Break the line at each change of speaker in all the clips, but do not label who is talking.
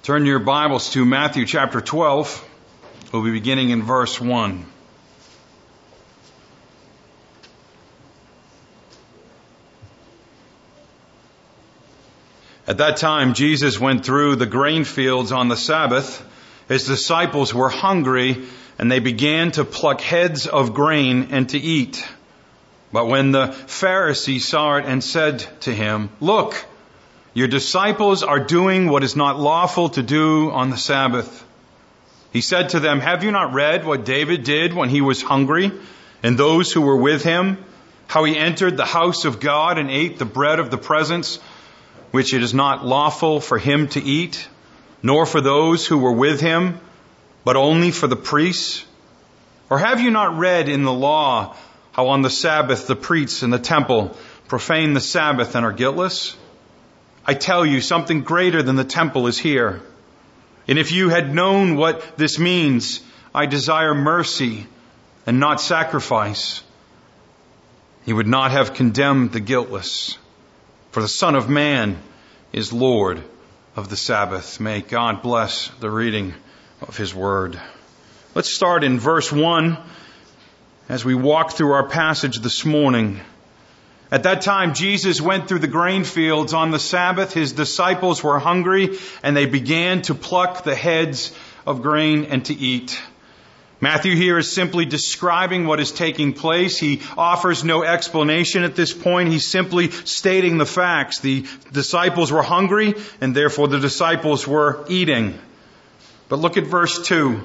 Turn your Bibles to Matthew chapter 12. We'll be beginning in verse 1. At that time, Jesus went through the grain fields on the Sabbath. His disciples were hungry, and they began to pluck heads of grain and to eat. But when the Pharisees saw it and said to him, "Look, your disciples are doing what is not lawful to do on the Sabbath." He said to them, "Have you not read what David did when he was hungry, and those who were with him, how he entered the house of God and ate the bread of the presence, which it is not lawful for him to eat, nor for those who were with him, but only for the priests? Or have you not read in the law how on the Sabbath the priests in the temple profane the Sabbath and are guiltless? I tell you, something greater than the temple is here. And if you had known what this means, I desire mercy and not sacrifice, you would not have condemned the guiltless. For the Son of Man is Lord of the Sabbath." May God bless the reading of His Word. Let's start in verse 1 as we walk through our passage this morning. At that time, Jesus went through the grain fields on the Sabbath. His disciples were hungry, and they began to pluck the heads of grain and to eat. Matthew here is simply describing what is taking place. He offers no explanation at this point. He's simply stating the facts. The disciples were hungry, and therefore the disciples were eating. But look at verse 2.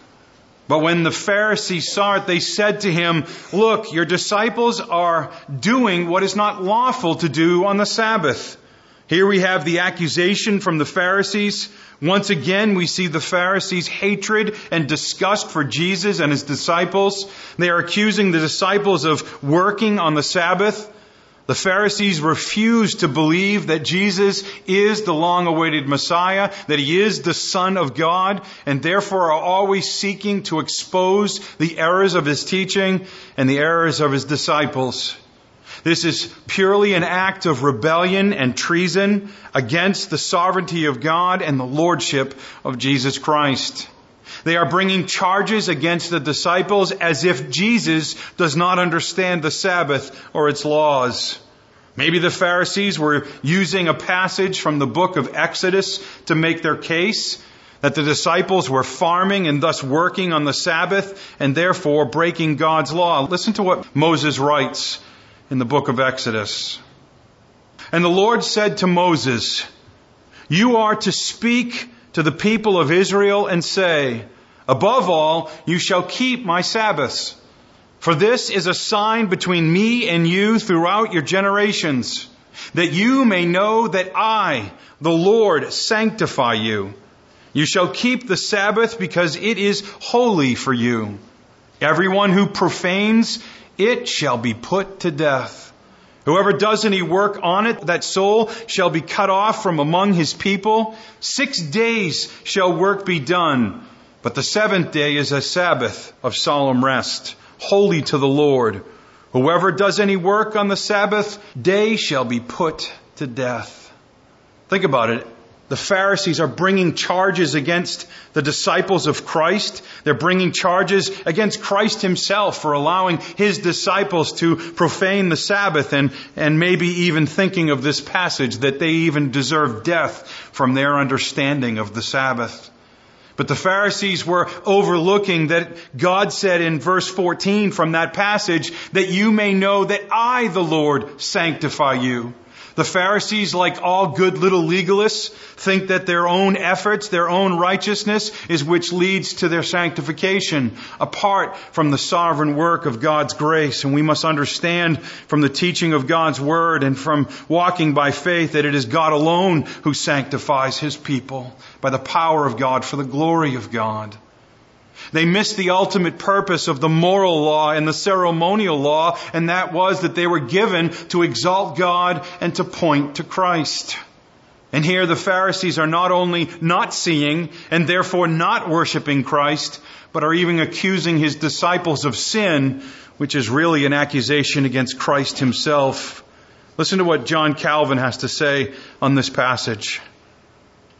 But when the Pharisees saw it, they said to him, "Look, your disciples are doing what is not lawful to do on the Sabbath." Here we have the accusation from the Pharisees. Once again, we see the Pharisees' hatred and disgust for Jesus and His disciples. They are accusing the disciples of working on the Sabbath. The Pharisees refuse to believe that Jesus is the long-awaited Messiah, that He is the Son of God, and therefore are always seeking to expose the errors of His teaching and the errors of His disciples. This is purely an act of rebellion and treason against the sovereignty of God and the lordship of Jesus Christ. They are bringing charges against the disciples as if Jesus does not understand the Sabbath or its laws. Maybe the Pharisees were using a passage from the book of Exodus to make their case that the disciples were farming and thus working on the Sabbath and therefore breaking God's law. Listen to what Moses writes in the book of Exodus. "And the Lord said to Moses, 'You are to speak to the people of Israel and say, above all, you shall keep my Sabbaths. For this is a sign between me and you throughout your generations, that you may know that I, the Lord, sanctify you. You shall keep the Sabbath because it is holy for you. Everyone who profanes it shall be put to death. Whoever does any work on it, that soul shall be cut off from among his people. 6 days shall work be done, but the seventh day is a Sabbath of solemn rest, holy to the Lord. Whoever does any work on the Sabbath day shall be put to death." Think about it. The Pharisees are bringing charges against the disciples of Christ. They're bringing charges against Christ Himself for allowing His disciples to profane the Sabbath and maybe even thinking of this passage that they even deserve death from their understanding of the Sabbath. But the Pharisees were overlooking that God said in verse 14 from that passage that you may know that I, the Lord, sanctify you. The Pharisees, like all good little legalists, think that their own efforts, their own righteousness is which leads to their sanctification, apart from the sovereign work of God's grace. And we must understand from the teaching of God's Word and from walking by faith that it is God alone who sanctifies His people by the power of God for the glory of God. They missed the ultimate purpose of the moral law and the ceremonial law, and that was that they were given to exalt God and to point to Christ. And here the Pharisees are not only not seeing and therefore not worshiping Christ, but are even accusing His disciples of sin, which is really an accusation against Christ Himself. Listen to what John Calvin has to say on this passage.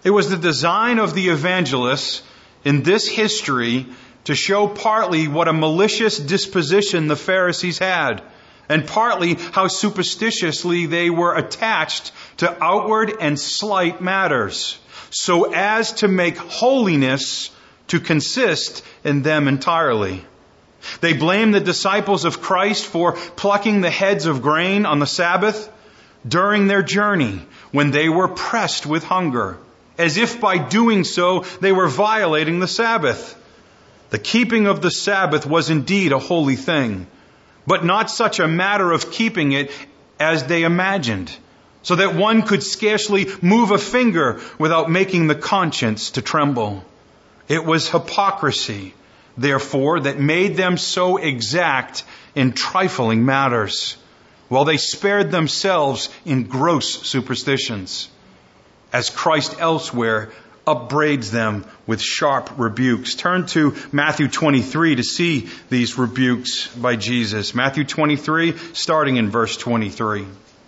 It was the design of the evangelists in this history to show partly what a malicious disposition the Pharisees had, and partly how superstitiously they were attached to outward and slight matters, so as to make holiness to consist in them entirely. They blamed the disciples of Christ for plucking the heads of grain on the Sabbath during their journey when they were pressed with hunger, as if by doing so they were violating the Sabbath. The keeping of the Sabbath was indeed a holy thing, but not such a matter of keeping it as they imagined, so that one could scarcely move a finger without making the conscience to tremble. It was hypocrisy, therefore, that made them so exact in trifling matters, while they spared themselves in gross superstitions, as Christ elsewhere upbraids them with sharp rebukes. Turn to Matthew 23 to see these rebukes by Jesus. Matthew 23, starting in verse 23.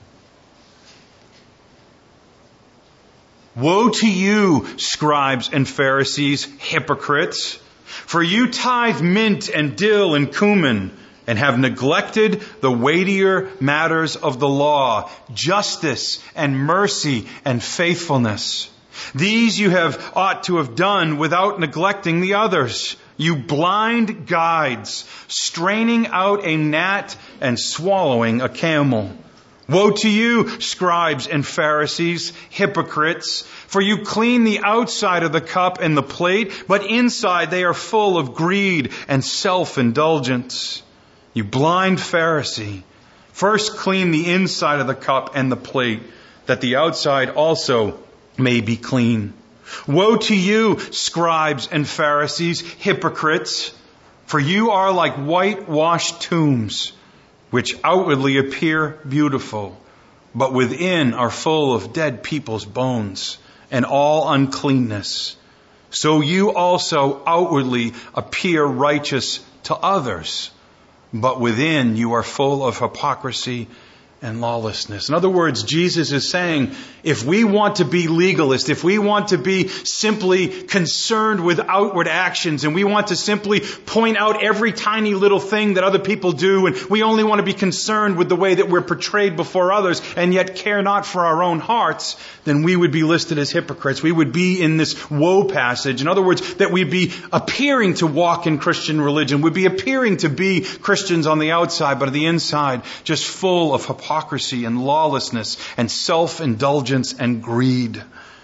Woe to you, scribes and Pharisees, hypocrites! For you tithe mint and dill and cumin, and have neglected the weightier matters of the law, justice and mercy and faithfulness. These you ought to have done without neglecting the others. You blind guides, straining out a gnat and swallowing a camel. Woe to you, scribes and Pharisees, hypocrites! For you clean the outside of the cup and the plate, but inside they are full of greed and self-indulgence. You blind Pharisee, first clean the inside of the cup and the plate, that the outside also may be clean. Woe to you, scribes and Pharisees, hypocrites! For you are like whitewashed tombs, which outwardly appear beautiful, but within are full of dead people's bones and all uncleanness. So you also outwardly appear righteous to others, but within you are full of hypocrisy and lawlessness. In other words, Jesus is saying, if we want to be legalist, if we want to be simply concerned with outward actions, and we want to simply point out every tiny little thing that other people do, and we only want to be concerned with the way that we're portrayed before others, and yet care not for our own hearts, then we would be listed as hypocrites. We would be in this woe passage. In other words, that we'd be appearing to walk in Christian religion, we'd be appearing to be Christians on the outside, but on the inside, just full of hypocrisy and lawlessness and self-indulgence and greed.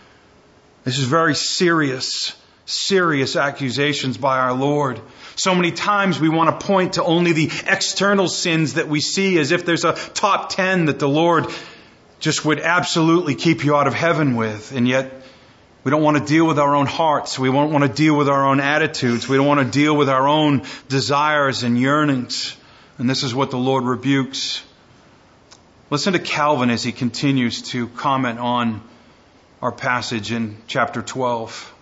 This is very serious accusations by our Lord. So many times we want to point to only the external sins that we see, as if there's a top 10 that the Lord just would absolutely keep you out of heaven with. And yet we don't want to deal with our own hearts. We don't want to deal with our own attitudes. We don't want to deal with our own desires and yearnings. And this is what the Lord rebukes. Listen to Calvin as he continues to comment on our passage in chapter 12.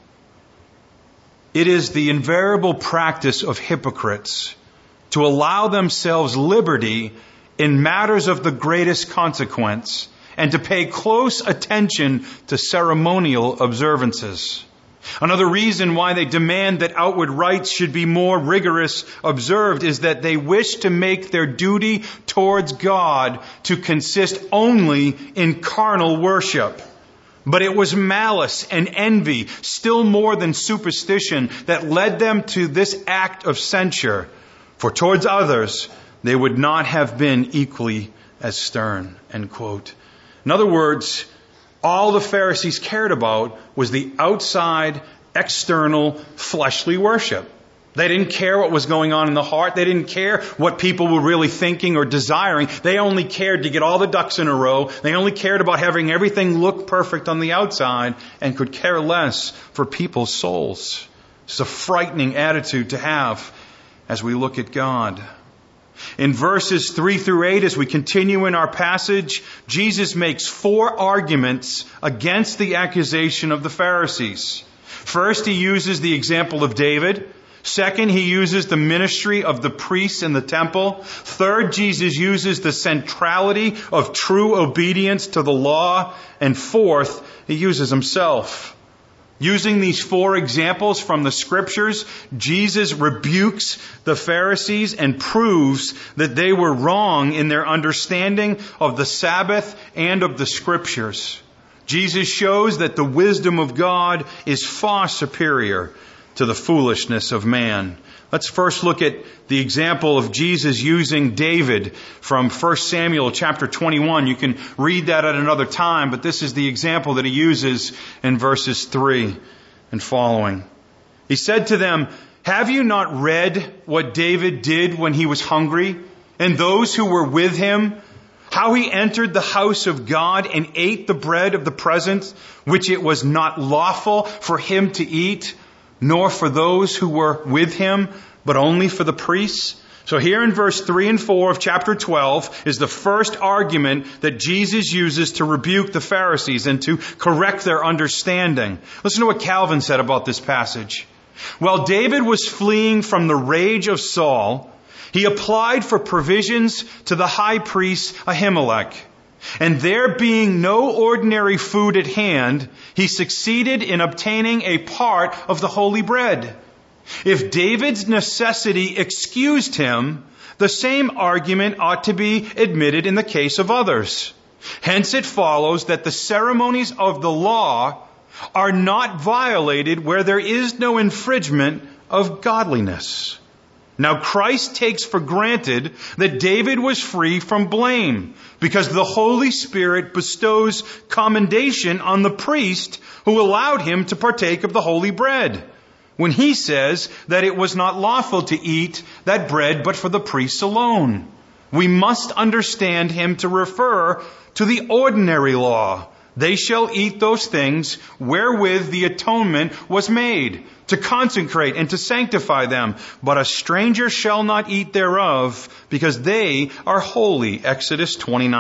It is the invariable practice of hypocrites to allow themselves liberty in matters of the greatest consequence and to pay close attention to ceremonial observances. Another reason why they demand that outward rites should be more rigorous observed is that they wish to make their duty towards God to consist only in carnal worship. But it was malice and envy, still more than superstition, that led them to this act of censure. For towards others, they would not have been equally as stern. End quote. In other words, all the Pharisees cared about was the outside, external, fleshly worship. They didn't care what was going on in the heart. They didn't care what people were really thinking or desiring. They only cared to get all the ducks in a row. They only cared about having everything look perfect on the outside and could care less for people's souls. It's a frightening attitude to have as we look at God. In verses 3 through 8, as we continue in our passage, Jesus makes 4 arguments against the accusation of the Pharisees. First, he uses the example of David. Second, he uses the ministry of the priests in the temple. Third, Jesus uses the centrality of true obedience to the law. And fourth, he uses himself. Using these 4 examples from the Scriptures, Jesus rebukes the Pharisees and proves that they were wrong in their understanding of the Sabbath and of the Scriptures. Jesus shows that the wisdom of God is far superior to the foolishness of man. Let's first look at the example of Jesus using David from 1 Samuel chapter 21. You can read that at another time, but this is the example that he uses in verses 3 and following. He said to them, "Have you not read what David did when he was hungry, and those who were with him, how he entered the house of God and ate the bread of the presence, which it was not lawful for him to eat, nor for those who were with him, but only for the priests?" So here in verse 3 and 4 of chapter 12 is the first argument that Jesus uses to rebuke the Pharisees and to correct their understanding. Listen to what Calvin said about this passage. While David was fleeing from the rage of Saul, he applied for provisions to the high priest Ahimelech. And there being no ordinary food at hand, he succeeded in obtaining a part of the holy bread. If David's necessity excused him, the same argument ought to be admitted in the case of others. Hence it follows that the ceremonies of the law are not violated where there is no infringement of godliness. Now Christ takes for granted that David was free from blame because the Holy Spirit bestows commendation on the priest who allowed him to partake of the holy bread, when he says that it was not lawful to eat that bread but for the priests alone. We must understand him to refer to the ordinary law. They shall eat those things wherewith the atonement was made, to consecrate and to sanctify them. But a stranger shall not eat thereof, because they are holy. Exodus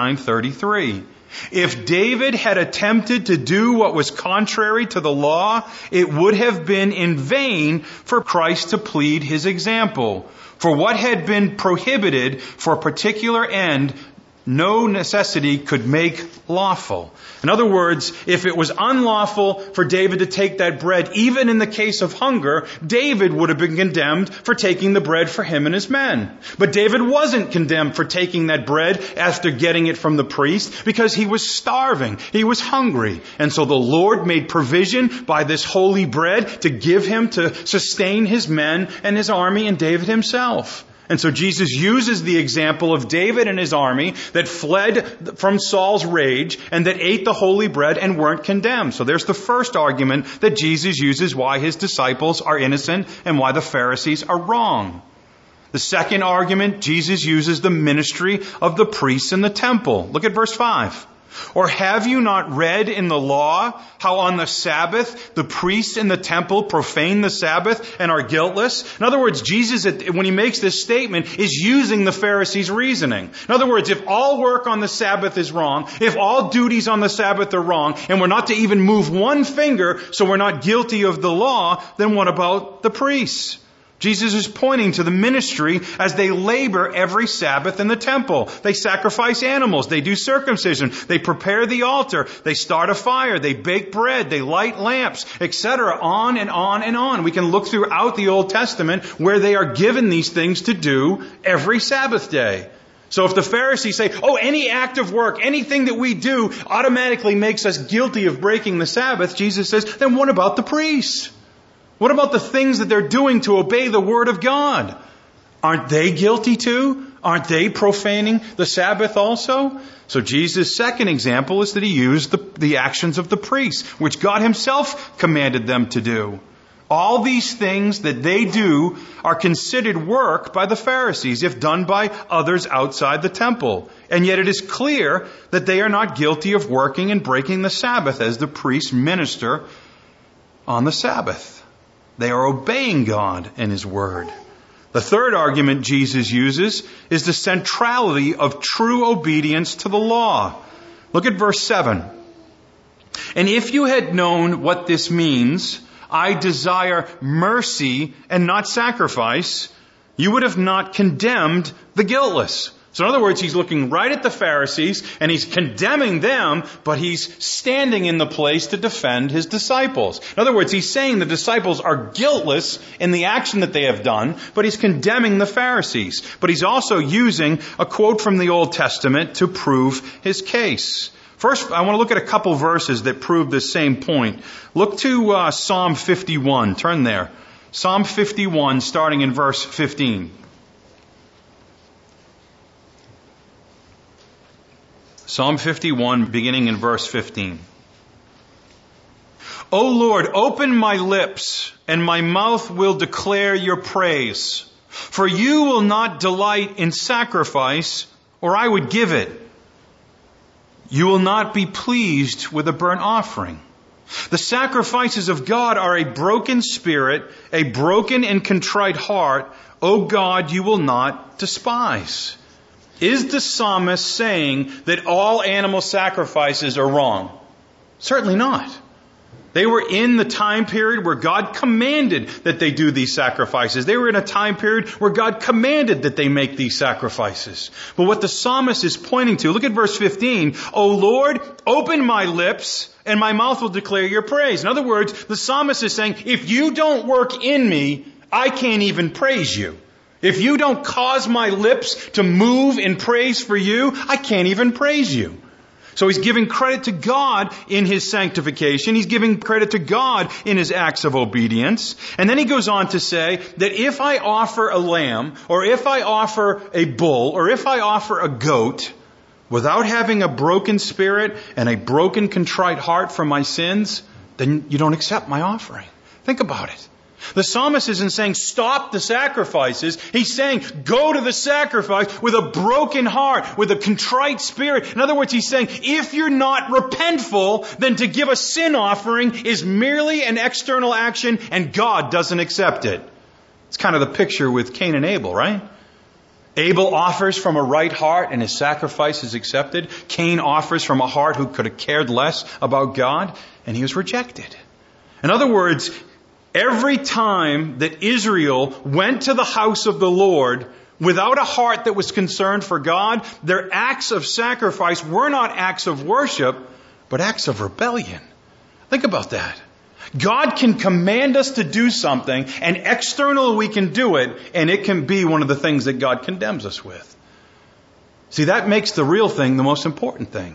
29:33. If David had attempted to do what was contrary to the law, it would have been in vain for Christ to plead his example. For what had been prohibited for a particular end, no necessity could make lawful. In other words, if it was unlawful for David to take that bread, even in the case of hunger, David would have been condemned for taking the bread for him and his men. But David wasn't condemned for taking that bread after getting it from the priest because he was starving. He was hungry. And so the Lord made provision by this holy bread to give him to sustain his men and his army and David himself. And so Jesus uses the example of David and his army that fled from Saul's rage and that ate the holy bread and weren't condemned. So there's the first argument that Jesus uses why his disciples are innocent and why the Pharisees are wrong. The second argument, Jesus uses the ministry of the priests in the temple. Look at verse 5. Or have you not read in the law how on the Sabbath the priests in the temple profane the Sabbath and are guiltless? In other words, Jesus, when he makes this statement, is using the Pharisees' reasoning. In other words, if all work on the Sabbath is wrong, if all duties on the Sabbath are wrong, and we're not to even move one finger so we're not guilty of the law, then what about the priests? Jesus is pointing to the ministry as they labor every Sabbath in the temple. They sacrifice animals. They do circumcision. They prepare the altar. They start a fire. They bake bread. They light lamps, etc. On and on and on. We can look throughout the Old Testament where they are given these things to do every Sabbath day. So if the Pharisees say, any act of work, anything that we do automatically makes us guilty of breaking the Sabbath, Jesus says, then what about the priests? What about the things that they're doing to obey the Word of God? Aren't they guilty too? Aren't they profaning the Sabbath also? So Jesus' second example is that he used the actions of the priests, which God himself commanded them to do. All these things that they do are considered work by the Pharisees if done by others outside the temple. And yet it is clear that they are not guilty of working and breaking the Sabbath as the priests minister on the Sabbath. They are obeying God and His Word. The third argument Jesus uses is the centrality of true obedience to the law. Look at verse 7. And if you had known what this means, I desire mercy and not sacrifice, you would have not condemned the guiltless, So in other words, he's looking right at the Pharisees and he's condemning them, but he's standing in the place to defend his disciples. In other words, he's saying the disciples are guiltless in the action that they have done, but he's condemning the Pharisees. But he's also using a quote from the Old Testament to prove his case. First, I want to look at a couple verses that prove this same point. Look to Psalm 51. Turn there. Psalm 51, starting in verse 15. Psalm 51, beginning in verse 15. O Lord, open my lips, and my mouth will declare your praise. For you will not delight in sacrifice, or I would give it. You will not be pleased with a burnt offering. The sacrifices of God are a broken spirit, a broken and contrite heart. O God, you will not despise. Is the psalmist saying that all animal sacrifices are wrong? Certainly not. They were in the time period where God commanded that they do these sacrifices. They were in a time period where God commanded that they make these sacrifices. But what the psalmist is pointing to, look at verse 15. O Lord, open my lips and my mouth will declare your praise. In other words, the psalmist is saying, if you don't work in me, I can't even praise you. If you don't cause my lips to move in praise for you, I can't even praise you. So he's giving credit to God in his sanctification. He's giving credit to God in his acts of obedience. And then he goes on to say that if I offer a lamb, or if I offer a bull, or if I offer a goat, without having a broken spirit and a broken contrite heart for my sins, then you don't accept my offering. Think about it. The psalmist isn't saying stop the sacrifices. He's saying go to the sacrifice with a broken heart, with a contrite spirit. In other words, he's saying if you're not repentful, then to give a sin offering is merely an external action and God doesn't accept it. It's kind of the picture with Cain and Abel, right? Abel offers from a right heart and his sacrifice is accepted. Cain offers from a heart who could have cared less about God and he was rejected. In other words, every time that Israel went to the house of the Lord without a heart that was concerned for God, their acts of sacrifice were not acts of worship, but acts of rebellion. Think about that. God can command us to do something, and externally we can do it, and it can be one of the things that God condemns us with. See, that makes the real thing the most important thing.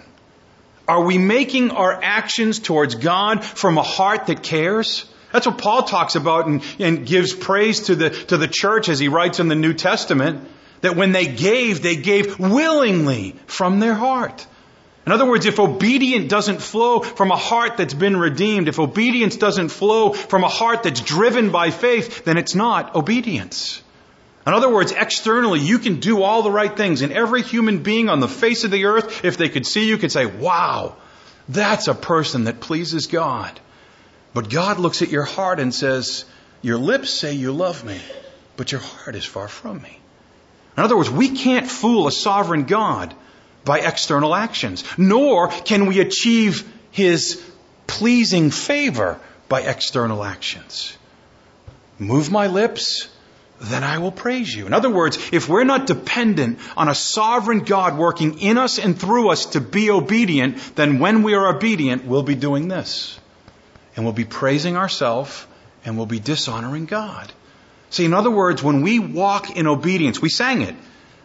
Are we making our actions towards God from a heart that cares? That's what Paul talks about and gives praise to the church as he writes in the New Testament, that when they gave willingly from their heart. In other words, if obedience doesn't flow from a heart that's been redeemed, if obedience doesn't flow from a heart that's driven by faith, then it's not obedience. In other words, externally, you can do all the right things, and every human being on the face of the earth, if they could see you, could say, wow, that's a person that pleases God. But God looks at your heart and says, your lips say you love me, but your heart is far from me. In other words, we can't fool a sovereign God by external actions, nor can we achieve His pleasing favor by external actions. Move my lips, then I will praise you. In other words, if we're not dependent on a sovereign God working in us and through us to be obedient, then when we are obedient, we'll be doing this. And we'll be praising ourselves and we'll be dishonoring God. See, in other words, when we walk in obedience, we sang it,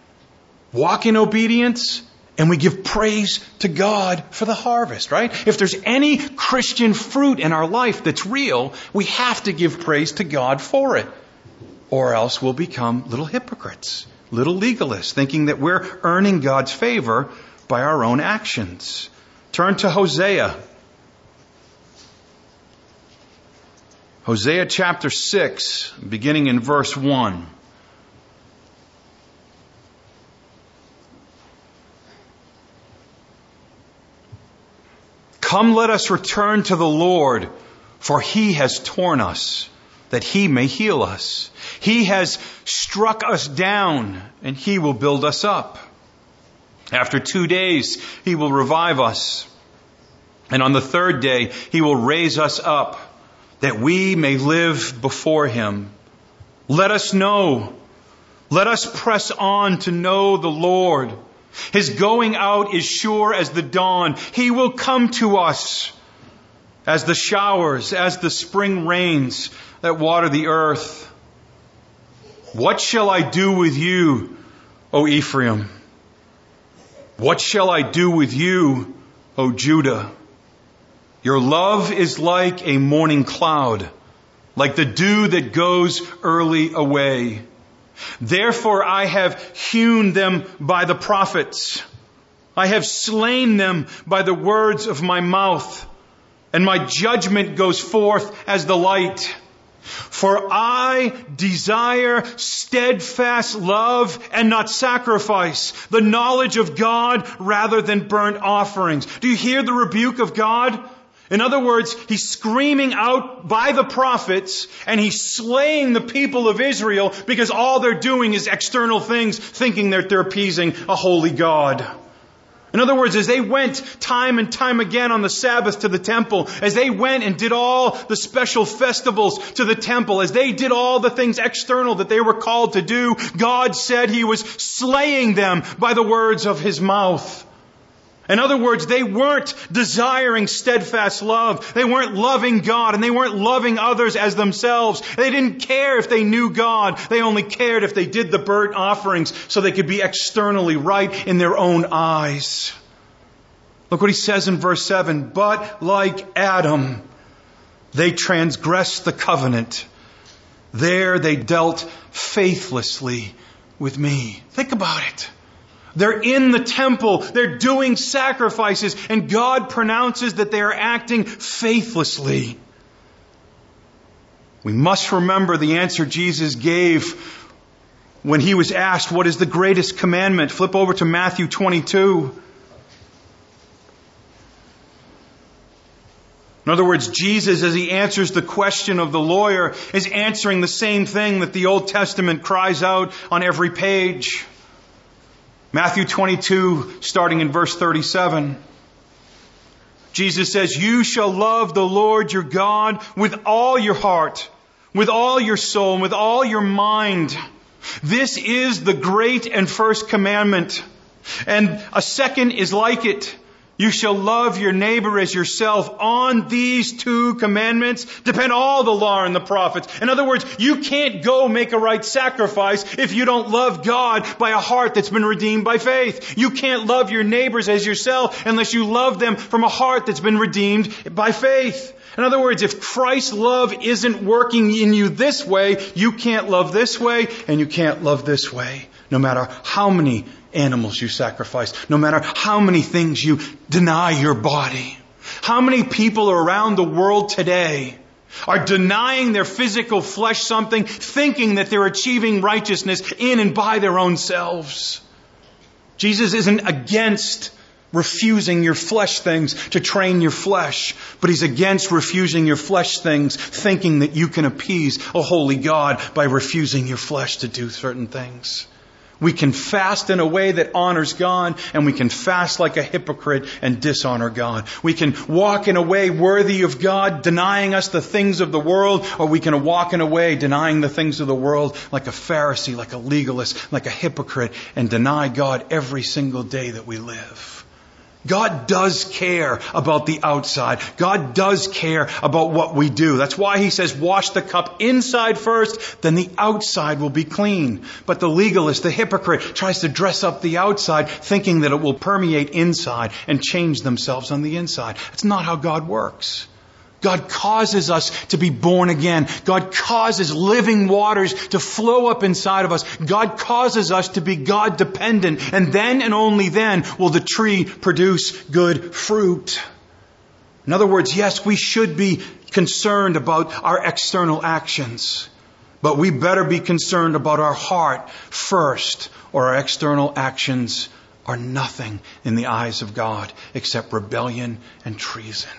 walk in obedience, and we give praise to God for the harvest, right? If there's any Christian fruit in our life that's real, we have to give praise to God for it. Or else we'll become little hypocrites, little legalists, thinking that we're earning God's favor by our own actions. Turn to Hosea. Hosea chapter 6, beginning in verse 1. Come, let us return to the Lord, for He has torn us, that He may heal us. He has struck us down, and He will build us up. After 2 days, He will revive us. And on the third day, He will raise us up, that we may live before Him. Let us know Let us press on to know the Lord. His going out is sure as the dawn. He will come to us as the showers, as the spring rains that water the earth. What shall I do with you, O Ephraim? What shall I do with you, O Judah? Your love is like a morning cloud, like the dew that goes early away. Therefore I have hewn them by the prophets. I have slain them by the words of my mouth, and my judgment goes forth as the light. For I desire steadfast love and not sacrifice, the knowledge of God rather than burnt offerings. Do you hear the rebuke of God? In other words, He's screaming out by the prophets, and He's slaying the people of Israel because all they're doing is external things, thinking that they're appeasing a holy God. In other words, as they went time and time again on the Sabbath to the temple, as they went and did all the special festivals to the temple, as they did all the things external that they were called to do, God said He was slaying them by the words of His mouth. In other words, they weren't desiring steadfast love. They weren't loving God, and they weren't loving others as themselves. They didn't care if they knew God. They only cared if they did the burnt offerings so they could be externally right in their own eyes. Look what He says in verse 7. But like Adam, they transgressed the covenant. There they dealt faithlessly with me. Think about it. They're in the temple. They're doing sacrifices. And God pronounces that they are acting faithlessly. We must remember the answer Jesus gave when He was asked, what is the greatest commandment? Flip over to Matthew 22. In other words, Jesus, as He answers the question of the lawyer, is answering the same thing that the Old Testament cries out on every page. Matthew 22, starting in verse 37. Jesus says, you shall love the Lord your God with all your heart, with all your soul, and with all your mind. This is the great and first commandment. And a second is like it. You shall love your neighbor as yourself. On these two commandments depend all the law and the prophets. In other words, you can't go make a right sacrifice if you don't love God by a heart that's been redeemed by faith. You can't love your neighbors as yourself unless you love them from a heart that's been redeemed by faith. In other words, if Christ's love isn't working in you this way, you can't love this way and you can't love this way. No matter how many animals you sacrifice, no matter how many things you deny your body. How many people around the world today are denying their physical flesh something, thinking that they're achieving righteousness in and by their own selves? Jesus isn't against refusing your flesh things to train your flesh, but He's against refusing your flesh things, thinking that you can appease a holy God by refusing your flesh to do certain things. We can fast in a way that honors God, and we can fast like a hypocrite and dishonor God. We can walk in a way worthy of God, denying us the things of the world, or we can walk in a way denying the things of the world like a Pharisee, like a legalist, like a hypocrite, and deny God every single day that we live. God does care about the outside. God does care about what we do. That's why He says, wash the cup inside first, then the outside will be clean. But the legalist, the hypocrite, tries to dress up the outside, thinking that it will permeate inside and change themselves on the inside. That's not how God works. God causes us to be born again. God causes living waters to flow up inside of us. God causes us to be God dependent. And then and only then will the tree produce good fruit. In other words, yes, we should be concerned about our external actions. But we better be concerned about our heart first, or our external actions are nothing in the eyes of God except rebellion and treason.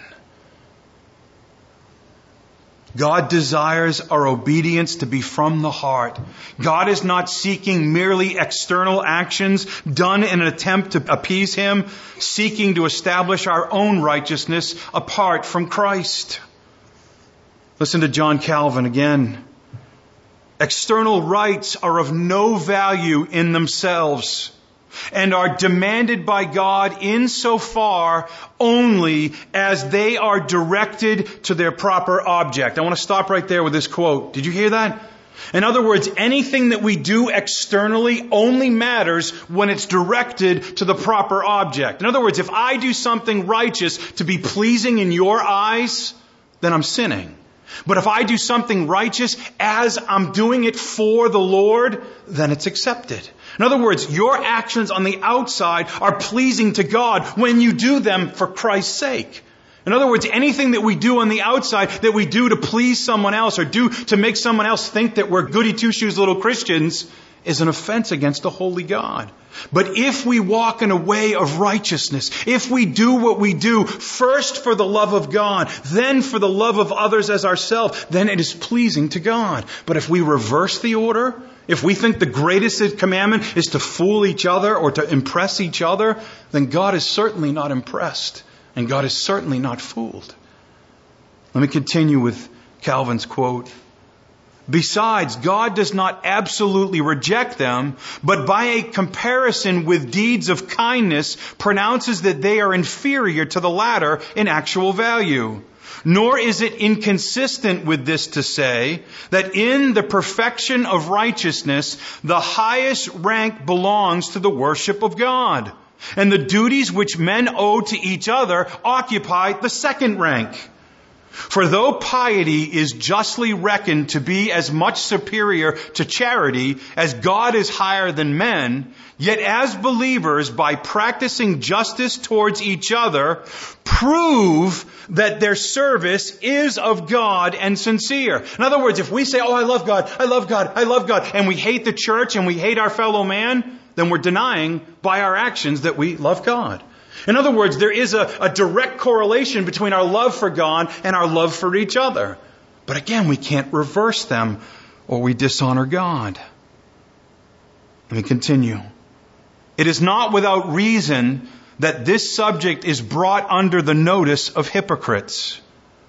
God desires our obedience to be from the heart. God is not seeking merely external actions done in an attempt to appease Him, seeking to establish our own righteousness apart from Christ. Listen to John Calvin again. External rites are of no value in themselves and are demanded by God insofar only as they are directed to their proper object. I want to stop right there with this quote. Did you hear that? In other words, anything that we do externally only matters when it's directed to the proper object. In other words, if I do something righteous to be pleasing in your eyes, then I'm sinning. But if I do something righteous as I'm doing it for the Lord, then it's accepted. In other words, your actions on the outside are pleasing to God when you do them for Christ's sake. In other words, anything that we do on the outside that we do to please someone else or do to make someone else think that we're goody two-shoes little Christians is an offense against the holy God. But if we walk in a way of righteousness, if we do what we do first for the love of God, then for the love of others as ourselves, then it is pleasing to God. But if we reverse the order, if we think the greatest commandment is to fool each other or to impress each other, then God is certainly not impressed. And God is certainly not fooled. Let me continue with Calvin's quote. Besides, God does not absolutely reject them, but by a comparison with deeds of kindness pronounces that they are inferior to the latter in actual value. Nor is it inconsistent with this to say that in the perfection of righteousness, the highest rank belongs to the worship of God. And the duties which men owe to each other occupy the second rank. For though piety is justly reckoned to be as much superior to charity as God is higher than men, yet as believers, by practicing justice towards each other, prove that their service is of God and sincere. In other words, if we say, oh, I love God, I love God, I love God, and we hate the church and we hate our fellow man, then we're denying by our actions that we love God. In other words, there is a direct correlation between our love for God and our love for each other. But again, we can't reverse them or we dishonor God. Let me continue. It is not without reason that this subject is brought under the notice of hypocrites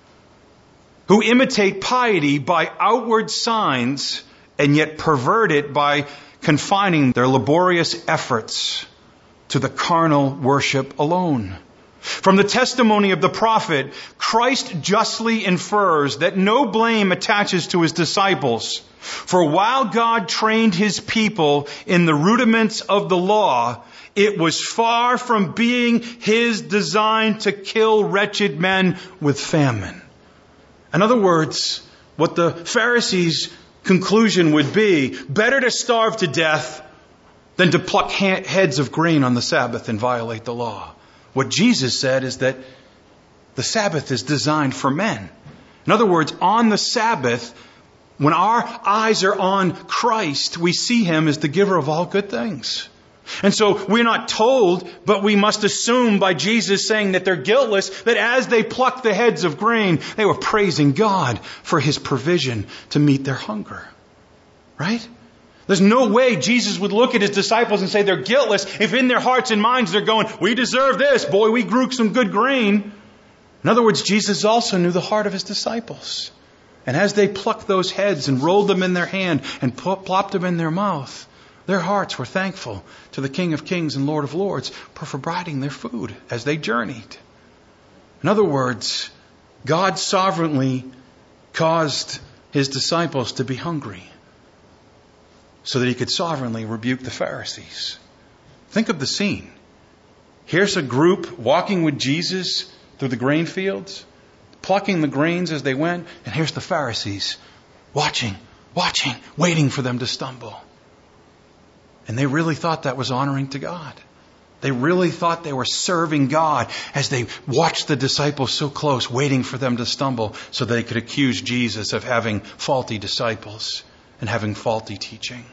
who imitate piety by outward signs and yet pervert it by confining their laborious efforts to the carnal worship alone. From the testimony of the prophet, Christ justly infers that no blame attaches to his disciples. For while God trained his people in the rudiments of the law, it was far from being his design to kill wretched men with famine. In other words, what the Pharisees' conclusion would be, better to starve to death than to pluck heads of grain on the Sabbath and violate the law. What Jesus said is that the Sabbath is designed for men. In other words, on the Sabbath, when our eyes are on Christ, we see him as the giver of all good things. And so we're not told, but we must assume by Jesus saying that they're guiltless, that as they plucked the heads of grain, they were praising God for his provision to meet their hunger. Right? There's no way Jesus would look at his disciples and say they're guiltless if in their hearts and minds they're going, we deserve this. Boy, we grew some good grain. In other words, Jesus also knew the heart of his disciples. And as they plucked those heads and rolled them in their hand and plopped them in their mouth, their hearts were thankful to the King of Kings and Lord of Lords for providing their food as they journeyed. In other words, God sovereignly caused his disciples to be hungry so that he could sovereignly rebuke the Pharisees. Think of the scene. Here's a group walking with Jesus through the grain fields, plucking the grains as they went, and here's the Pharisees watching, waiting for them to stumble. And they really thought that was honoring to God. They really thought they were serving God as they watched the disciples so close, waiting for them to stumble so they could accuse Jesus of having faulty disciples and having faulty teaching.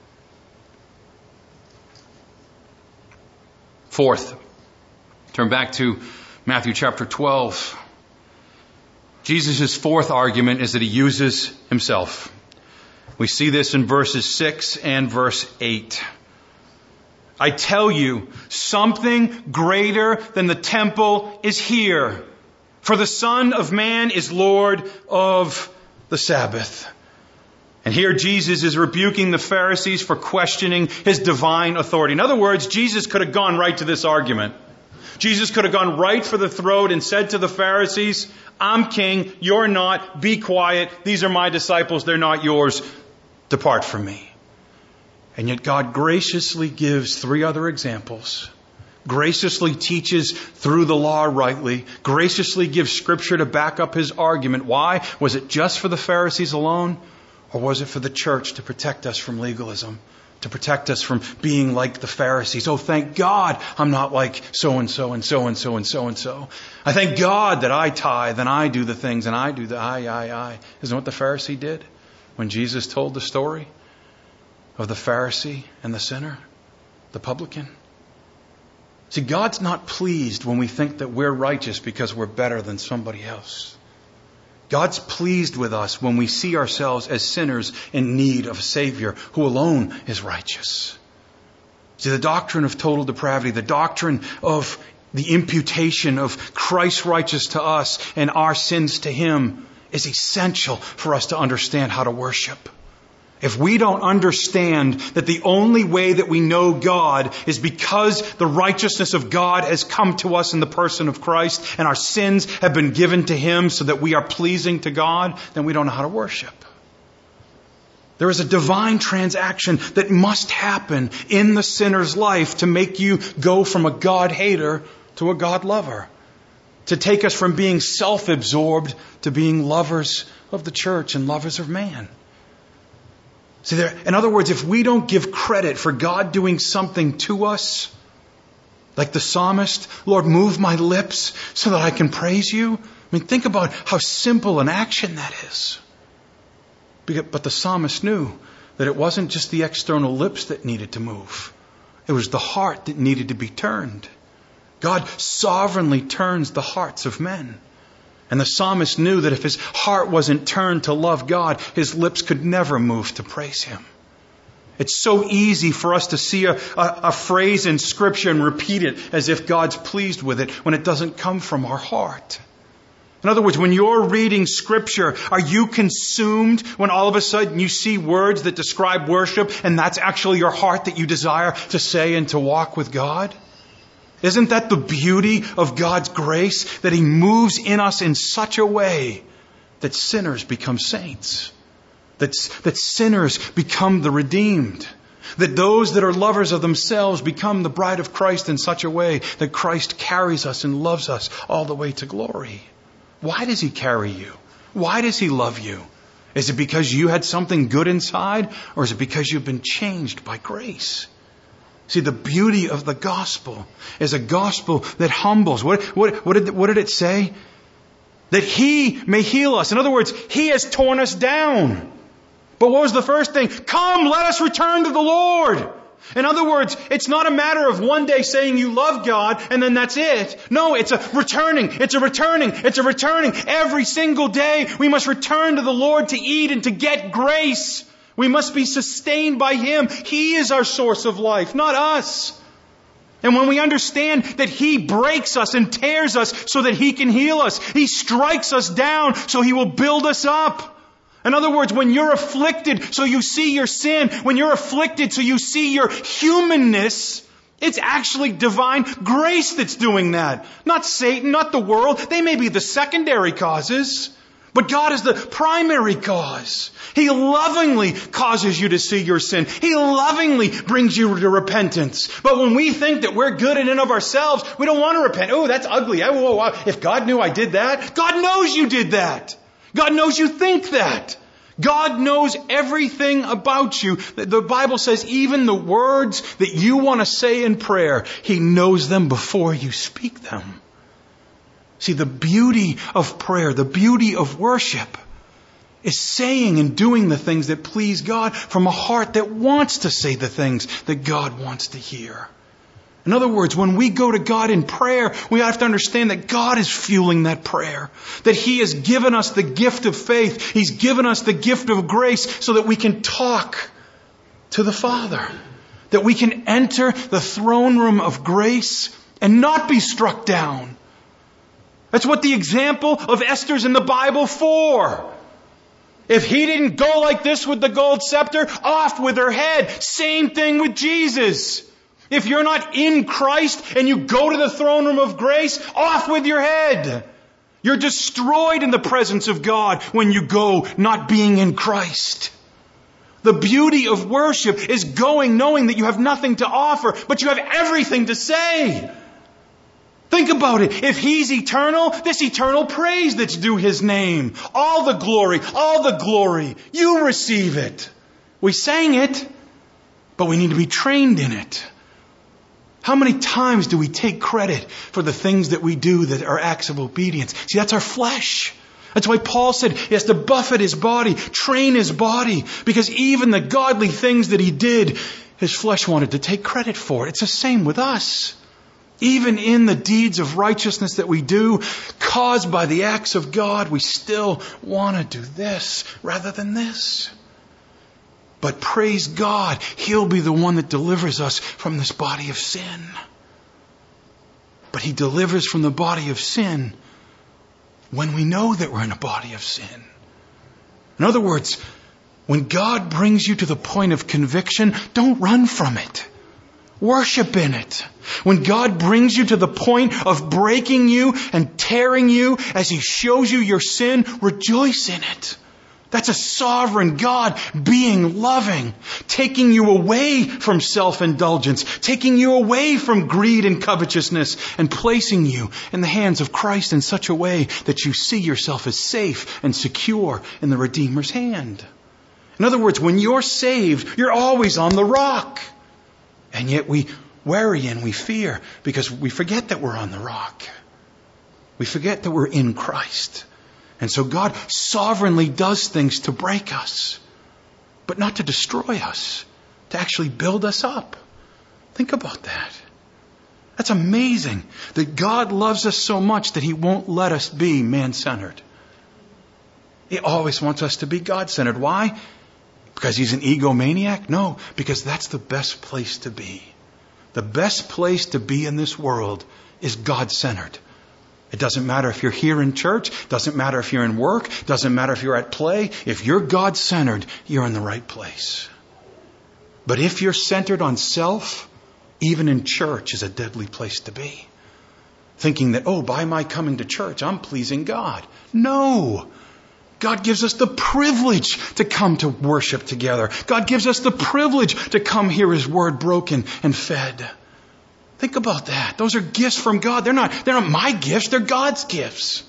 Fourth, turn back to Matthew chapter 12. Jesus' fourth argument is that he uses himself. We see this in verses 6 and verse 8. I tell you, something greater than the temple is here. For the Son of Man is Lord of the Sabbath. And here Jesus is rebuking the Pharisees for questioning his divine authority. In other words, Jesus could have gone right to this argument. Jesus could have gone right for the throat and said to the Pharisees, I'm king, you're not, be quiet, these are my disciples, they're not yours, depart from me. And yet God graciously gives 3 other examples, graciously teaches through the law rightly, graciously gives Scripture to back up his argument. Why? Was it just for the Pharisees alone? Or was it for the church to protect us from legalism? To protect us from being like the Pharisees. Oh, thank God I'm not like so-and-so and so-and-so and so-and-so. I thank God that I tithe and I do the things and I do the I. Isn't what the Pharisee did when Jesus told the story of the Pharisee and the sinner, the publican? See, God's not pleased when we think that we're righteous because we're better than somebody else. God's pleased with us when we see ourselves as sinners in need of a Savior who alone is righteous. See, the doctrine of total depravity, the doctrine of the imputation of Christ's righteousness to us and our sins to Him is essential for us to understand how to worship. If we don't understand that the only way that we know God is because the righteousness of God has come to us in the person of Christ and our sins have been given to Him so that we are pleasing to God, then we don't know how to worship. There is a divine transaction that must happen in the sinner's life to make you go from a God hater to a God lover. To take us from being self-absorbed to being lovers of the church and lovers of man. See, in other words, if we don't give credit for God doing something to us, like the psalmist, Lord, move my lips so that I can praise you. I mean, think about how simple an action that is. But the psalmist knew that it wasn't just the external lips that needed to move. It was the heart that needed to be turned. God sovereignly turns the hearts of men. And the psalmist knew that if his heart wasn't turned to love God, his lips could never move to praise Him. It's so easy for us to see a phrase in Scripture and repeat it as if God's pleased with it when it doesn't come from our heart. In other words, when you're reading Scripture, are you consumed when all of a sudden you see words that describe worship and that's actually your heart that you desire to say and to walk with God? Isn't that the beauty of God's grace? That He moves in us in such a way that sinners become saints. That sinners become the redeemed. That those that are lovers of themselves become the bride of Christ in such a way that Christ carries us and loves us all the way to glory. Why does He carry you? Why does He love you? Is it because you had something good inside? Or is it because you've been changed by grace? See, the beauty of the gospel is a gospel that humbles. What did it say? That He may heal us. In other words, He has torn us down. But what was the first thing? Come, let us return to the Lord. In other words, it's not a matter of one day saying you love God and then that's it. No, it's a returning. Every single day we must return to the Lord to eat and to get grace. We must be sustained by Him. He is our source of life, not us. And when we understand that He breaks us and tears us so that He can heal us, He strikes us down so He will build us up. In other words, when you're afflicted so you see your sin, when you're afflicted so you see your humanness, it's actually divine grace that's doing that. Not Satan, not the world. They may be the secondary causes. But God is the primary cause. He lovingly causes you to see your sin. He lovingly brings you to repentance. But when we think that we're good in and of ourselves, we don't want to repent. Oh, that's ugly. If God knew I did that, God knows you did that. God knows you think that. God knows everything about you. The Bible says even the words that you want to say in prayer, He knows them before you speak them. See, the beauty of prayer, the beauty of worship is saying and doing the things that please God from a heart that wants to say the things that God wants to hear. In other words, when we go to God in prayer, we have to understand that God is fueling that prayer. That He has given us the gift of faith. He's given us the gift of grace so that we can talk to the Father. That we can enter the throne room of grace and not be struck down. That's what the example of Esther's in the Bible for. If he didn't go like this with the gold scepter, off with her head. Same thing with Jesus. If you're not in Christ and you go to the throne room of grace, off with your head. You're destroyed in the presence of God when you go not being in Christ. The beauty of worship is going knowing that you have nothing to offer, but you have everything to say. Think about it. If He's eternal, this eternal praise that's due His name. All the glory. You receive it. We sang it, but we need to be trained in it. How many times do we take credit for the things that we do that are acts of obedience? See, that's our flesh. That's why Paul said he has to buffet his body, train his body, because even the godly things that he did, his flesh wanted to take credit for it. It's the same with us. Even in the deeds of righteousness that we do, caused by the acts of God, we still want to do this rather than this. But praise God, He'll be the one that delivers us from this body of sin. But He delivers from the body of sin when we know that we're in a body of sin. In other words, when God brings you to the point of conviction, don't run from it. Worship in it. When God brings you to the point of breaking you and tearing you as He shows you your sin, rejoice in it. That's a sovereign God being loving, taking you away from self-indulgence, taking you away from greed and covetousness, and placing you in the hands of Christ in such a way that you see yourself as safe and secure in the Redeemer's hand. In other words, when you're saved, you're always on the rock. And yet we worry and we fear because we forget that we're on the rock. We forget that we're in Christ. And so God sovereignly does things to break us, but not to destroy us, to actually build us up. Think about that. That's amazing that God loves us so much that He won't let us be man-centered. He always wants us to be God-centered. Why? Because He's an egomaniac? No, because that's the best place to be. The best place to be in this world is God-centered. It doesn't matter if you're here in church, doesn't matter if you're in work, doesn't matter if you're at play. If you're God-centered, you're in the right place. But if you're centered on self, even in church is a deadly place to be. Thinking that, by my coming to church, I'm pleasing God. No! God gives us the privilege to come to worship together. God gives us the privilege to come hear His word broken and fed. Think about that. Those are gifts from God. They're not my gifts. They're God's gifts.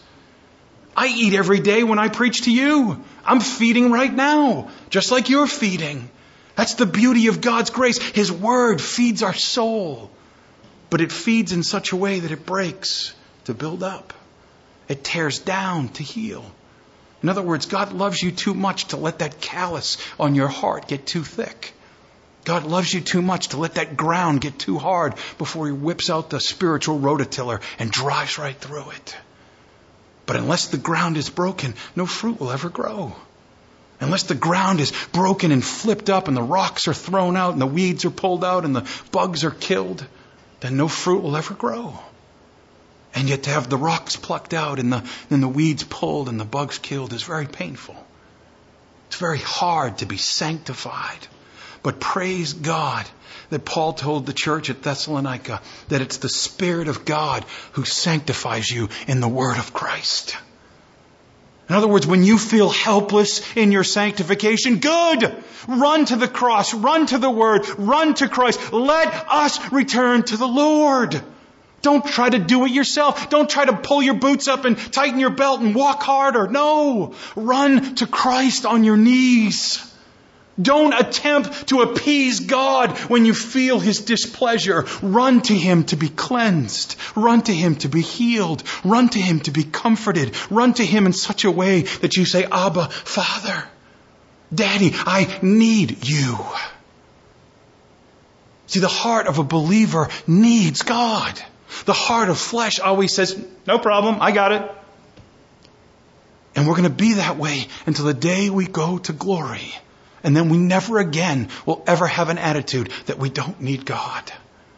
I eat every day when I preach to you. I'm feeding right now, just like you're feeding. That's the beauty of God's grace. His word feeds our soul. But it feeds in such a way that it breaks to build up. It tears down to heal. In other words, God loves you too much to let that callus on your heart get too thick. God loves you too much to let that ground get too hard before He whips out the spiritual rototiller and drives right through it. But unless the ground is broken, no fruit will ever grow. Unless the ground is broken and flipped up and the rocks are thrown out and the weeds are pulled out and the bugs are killed, then no fruit will ever grow. And yet to have the rocks plucked out and the weeds pulled and the bugs killed is very painful. It's very hard to be sanctified. But praise God that Paul told the church at Thessalonica that it's the Spirit of God who sanctifies you in the Word of Christ. In other words, when you feel helpless in your sanctification, good! Run to the cross, run to the Word, run to Christ. Let us return to the Lord. Don't try to do it yourself. Don't try to pull your boots up and tighten your belt and walk harder. No! Run to Christ on your knees. Don't attempt to appease God when you feel His displeasure. Run to Him to be cleansed. Run to Him to be healed. Run to Him to be comforted. Run to Him in such a way that you say, Abba, Father, Daddy, I need you. See, the heart of a believer needs God. The heart of flesh always says, no problem, I got it. And we're going to be that way until the day we go to glory. And then we never again will ever have an attitude that we don't need God.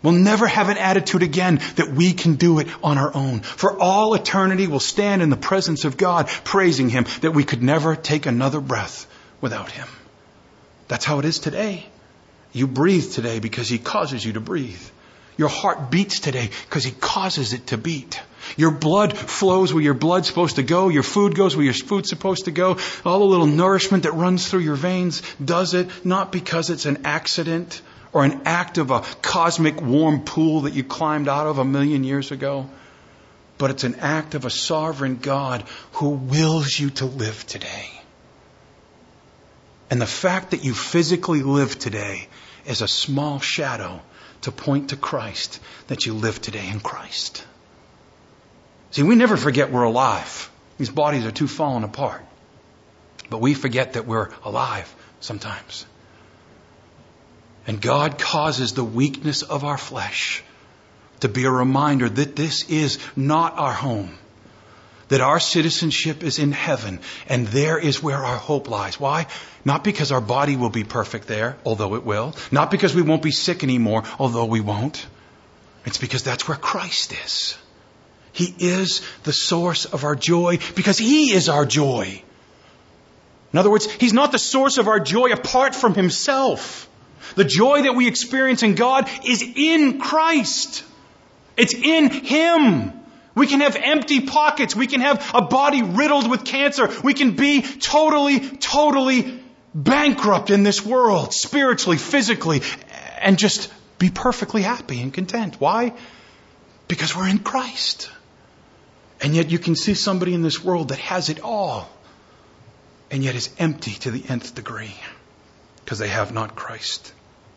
We'll never have an attitude again that we can do it on our own. For all eternity, we'll stand in the presence of God, praising Him that we could never take another breath without Him. That's how it is today. You breathe today because He causes you to breathe. Your heart beats today because He causes it to beat. Your blood flows where your blood's supposed to go. Your food goes where your food's supposed to go. All the little nourishment that runs through your veins does it not because it's an accident or an act of a cosmic warm pool that you climbed out of 1,000,000 years ago, but it's an act of a sovereign God who wills you to live today. And the fact that you physically live today is a small shadow to point to Christ, that you live today in Christ. See, we never forget we're alive. These bodies are too fallen apart. But we forget that we're alive sometimes. And God causes the weakness of our flesh to be a reminder that this is not our home. That our citizenship is in heaven, and there is where our hope lies. Why? Not because our body will be perfect there, although it will. Not because we won't be sick anymore, although we won't. It's because that's where Christ is. He is the source of our joy because He is our joy. In other words, He's not the source of our joy apart from Himself. The joy that we experience in God is in Christ. It's in Him. We can have empty pockets. We can have a body riddled with cancer. We can be totally bankrupt in this world, spiritually, physically, and just be perfectly happy and content. Why? Because we're in Christ. And yet you can see somebody in this world that has it all, and yet is empty to the nth degree because they have not Christ.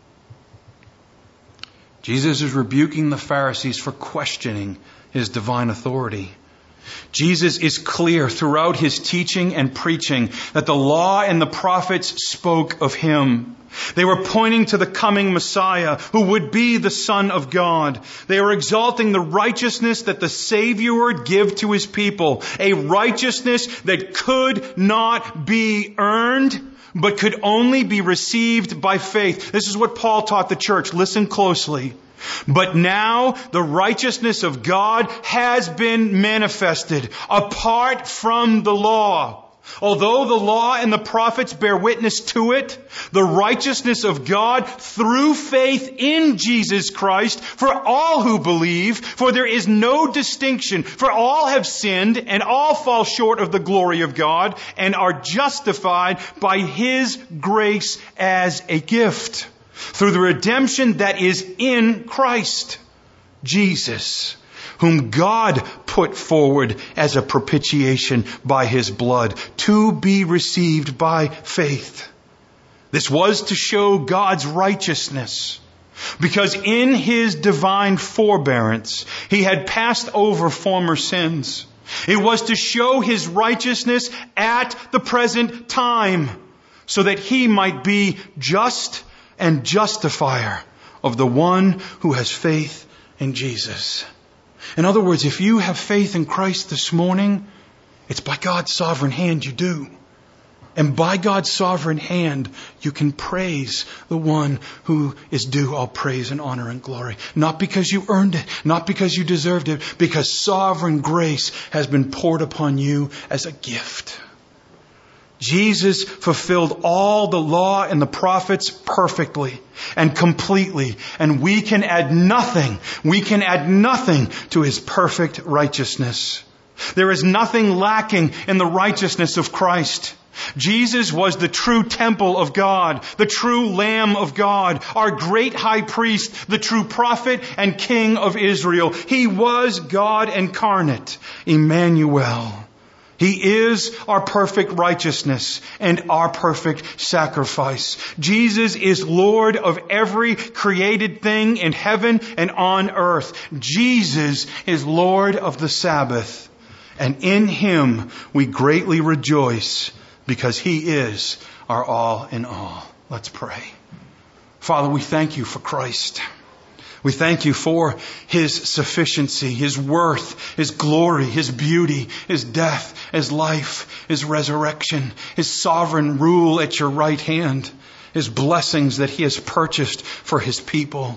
Jesus is rebuking the Pharisees for questioning His divine authority. Jesus is clear throughout His teaching and preaching that the law and the prophets spoke of Him. They were pointing to the coming Messiah who would be the Son of God. They were exalting the righteousness that the Savior would give to His people, a righteousness that could not be earned, but could only be received by faith. This is what Paul taught the church. Listen closely. But now the righteousness of God has been manifested apart from the law. Although the law and the prophets bear witness to it, the righteousness of God through faith in Jesus Christ for all who believe, for there is no distinction, for all have sinned and all fall short of the glory of God and are justified by His grace as a gift through the redemption that is in Christ Jesus, whom God put forward as a propitiation by His blood to be received by faith. This was to show God's righteousness, because in His divine forbearance, He had passed over former sins. It was to show His righteousness at the present time, so that He might be just and justifier of the one who has faith in Jesus. In other words, if you have faith in Christ this morning, it's by God's sovereign hand you do. And by God's sovereign hand, you can praise the one who is due all praise and honor and glory. Not because you earned it, not because you deserved it, because sovereign grace has been poured upon you as a gift. Jesus fulfilled all the law and the prophets perfectly and completely, and we can add nothing to His perfect righteousness. There is nothing lacking in the righteousness of Christ. Jesus was the true temple of God, the true Lamb of God, our great high priest, the true prophet and King of Israel. He was God incarnate, Emmanuel. He is our perfect righteousness and our perfect sacrifice. Jesus is Lord of every created thing in heaven and on earth. Jesus is Lord of the Sabbath. And in Him we greatly rejoice because He is our all in all. Let's pray. Father, we thank You for Christ. We thank You for His sufficiency, His worth, His glory, His beauty, His death, His life, His resurrection, His sovereign rule at Your right hand, His blessings that He has purchased for His people.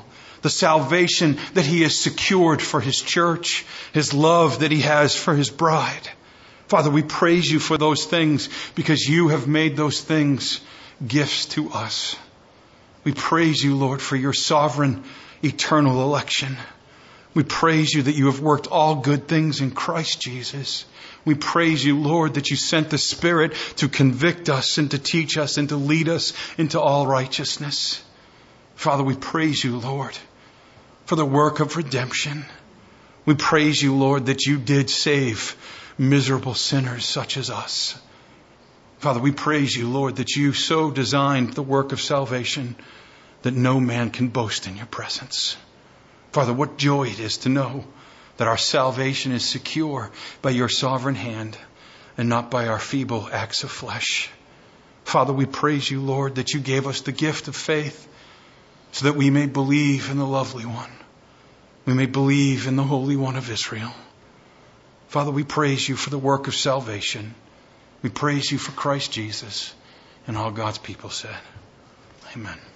the salvation that He has secured for His church, His love that He has for His bride. Father, we praise You for those things because You have made those things gifts to us. We praise You, Lord, for Your sovereign, eternal election. We praise You that You have worked all good things in Christ Jesus. We praise You, Lord, that You sent the Spirit to convict us and to teach us and to lead us into all righteousness. Father, we praise You, Lord, for the work of redemption. We praise You, Lord, that You did save miserable sinners such as us. Father, we praise You, Lord, that You so designed the work of salvation that no man can boast in Your presence. Father, what joy it is to know that our salvation is secure by Your sovereign hand and not by our feeble acts of flesh. Father, we praise You, Lord, that You gave us the gift of faith so that we may believe in the lovely one. We may believe in the Holy One of Israel. Father, we praise You for the work of salvation. We praise You for Christ Jesus. And all God's people said, Amen.